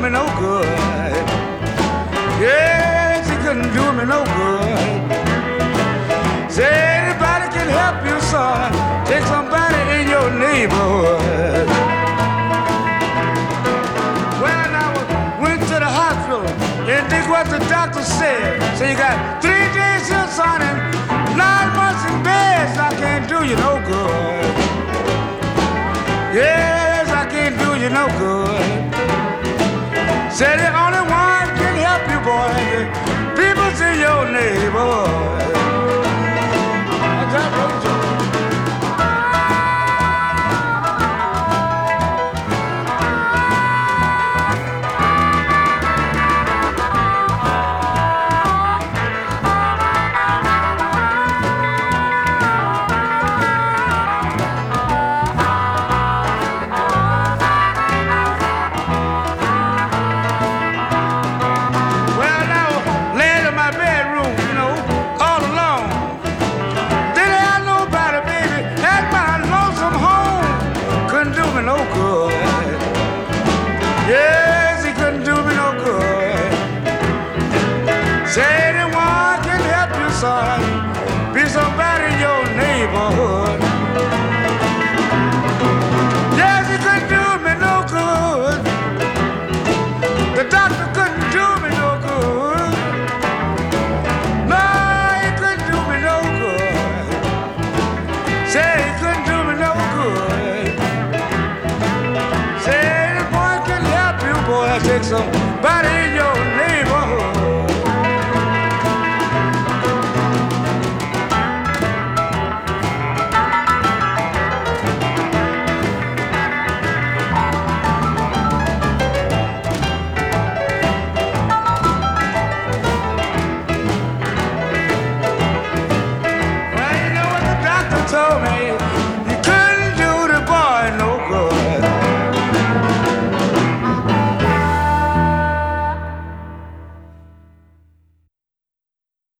me no good. Yes, he couldn't do me no good. Say anybody can help you, son. Take somebody in your neighborhood. When I went to the hospital, and think what the doctor said. So you got 3 days here, son, and 9 months in bed. So I can't do you no good. Yes, I can't do you no good. Say the only one can help you, boy. The people's in your neighborhood. That's right, brother Joe. Be somebody in your neighborhood. Yes, he couldn't do me no good. The doctor couldn't do me no good. No, he couldn't do me no good. Say he couldn't do me no good. Say the boy can help you, boy. Take somebody